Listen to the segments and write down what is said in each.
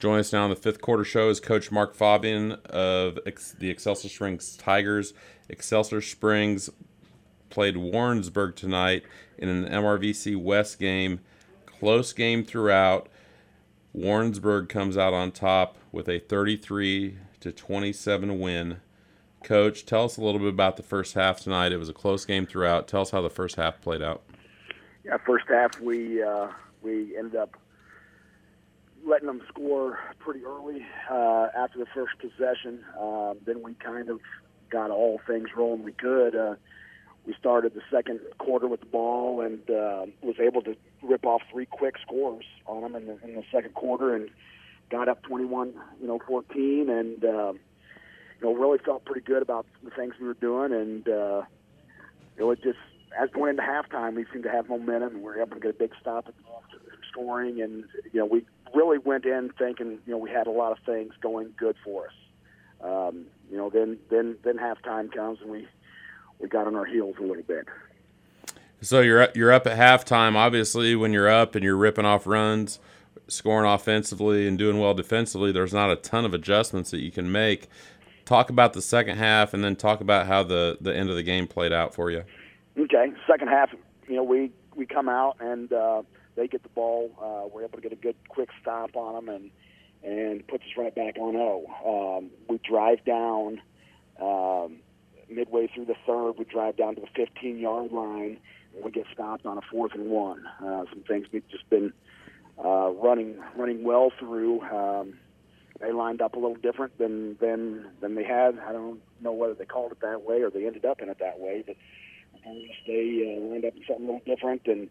Joining us now on the fifth quarter show is Coach Mark Fabian of the Excelsior Springs Tigers. Excelsior Springs played Warrensburg tonight in an MRVC West game. Close game throughout. Warrensburg comes out on top with a 33-27 win. Coach, tell us a little bit about the first half tonight. It was a close game throughout. Tell us how the first half played out. Yeah, first half we ended up letting them score pretty early after the first possession. Then we kind of got all things rolling we could. We started the second quarter with the ball and was able to rip off three quick scores on them in the second quarter and got up 21-14 and really felt pretty good about the things we were doing. And it just, as going into halftime, we seemed to have momentum, and we were able to get a big stop at the scoring. And we really went in thinking we had a lot of things going good for us. Then halftime comes, and we got on our heels a little bit. So you're up at halftime. Obviously, when you're up and you're ripping off runs, scoring offensively, and doing well defensively, there's not a ton of adjustments that you can make. Talk about the second half, and then talk about how the end of the game played out for you. Okay, second half, we come out and they get the ball. We're able to get a good quick stop on them and puts us right back on 0. We drive down midway through the third. We drive down to the 15-yard line, and we get stopped on a 4th and 1. Some things we've just been running well through. They lined up a little different than they had. I don't know whether they called it that way or they ended up in it that way, but they lined up in something a little different, and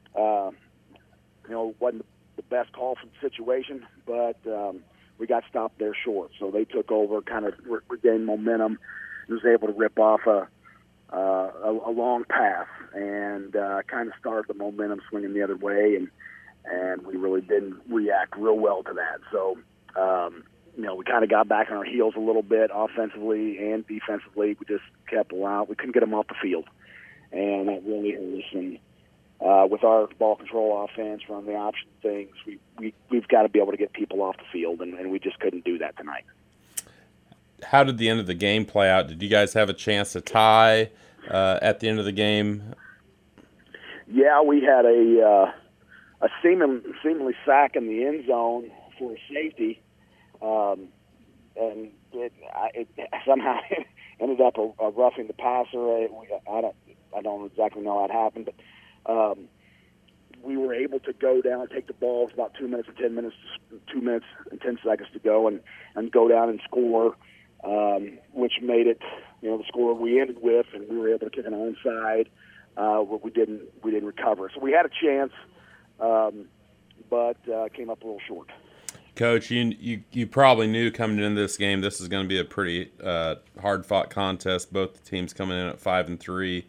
it wasn't the best call for the situation, but we got stopped there short. So they took over, kind of regained momentum, and was able to rip off a long pass and kind of started the momentum swinging the other way, and we really didn't react real well to that. So we kind of got back on our heels a little bit offensively and defensively. We just kept allowing. We couldn't get them off the field, and that really hurt us. And with our ball control offense, run the option things, we've got to be able to get people off the field, and we just couldn't do that tonight. How did the end of the game play out? Did you guys have a chance to tie at the end of the game? Yeah, we had a seemingly sack in the end zone for a safety, and it somehow ended up a roughing the passer. I don't exactly know how it happened, but we were able to go down and take the ball. It's about 2 minutes and 10 seconds to go, and go down and score, which made it the score we ended with, and we were able to kick an onside. But we didn't recover. So we had a chance, but came up a little short. Coach, you probably knew coming into this game this is going to be a pretty hard-fought contest. Both teams coming in at 5-3.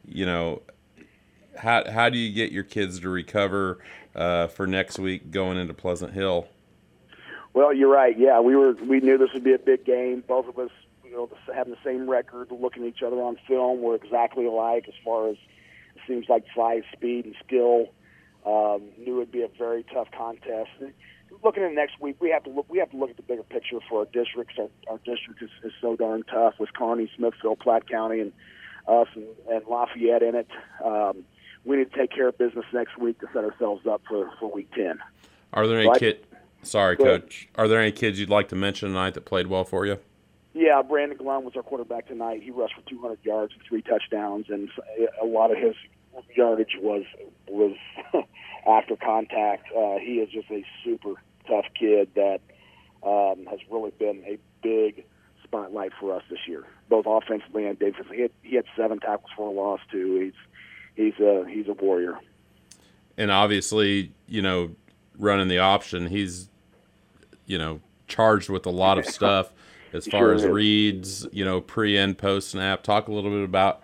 How do you get your kids to recover for next week going into Pleasant Hill? Well, you're right. Yeah, we knew this would be a big game. Both of us, having the same record, looking at each other on film, we're exactly alike as far as it seems like size, speed, and skill. Knew it'd be a very tough contest. Looking at next week, we have to look at the bigger picture for our districts. Our district is so darn tough with Kearney, Smithfield, Platte County, and us and Lafayette in it. We need to take care of business next week to set ourselves up for week 10. Are there any kids? Sorry, Coach. Are there any kids you'd like to mention tonight that played well for you? Yeah, Brandon Glum was our quarterback tonight. He rushed for 200 yards and 3 touchdowns, and a lot of his yardage was after contact. He is just a super tough kid that has really been a big spotlight for us this year, both offensively and defensively. He had 7 tackles for a loss too. He's a warrior. And obviously, running the option, he's charged with a lot of stuff as far as reads, pre and post snap. Talk a little bit about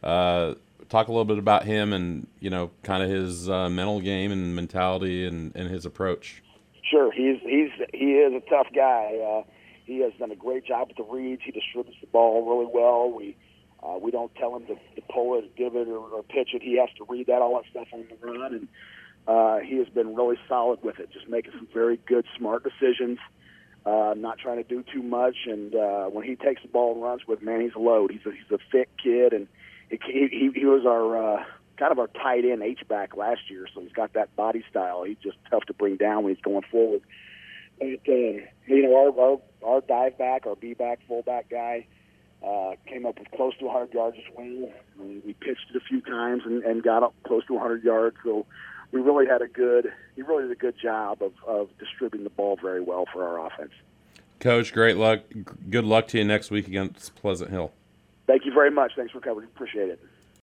him and kind of his mental game and mentality and his approach. Sure, he is a tough guy. He has done a great job with the reads. He distributes the ball really well. We don't tell him to pull it, give it, or pitch it. He has to read that all that stuff on the run, and he has been really solid with it, just making some very good, smart decisions, not trying to do too much. And when he takes the ball and runs with, man, he's a load. He's a thick kid, and he was our kind of our tight end H-back last year, so he's got that body style. He's just tough to bring down when he's going forward. And, our dive back, our B-back, fullback guy, came up with close to 100 yards as well. We pitched it a few times and got up close to 100 yards. So he really did a good job of distributing the ball very well for our offense. Coach, great luck. Good luck to you next week against Pleasant Hill. Thank you very much. Thanks for covering. Appreciate it.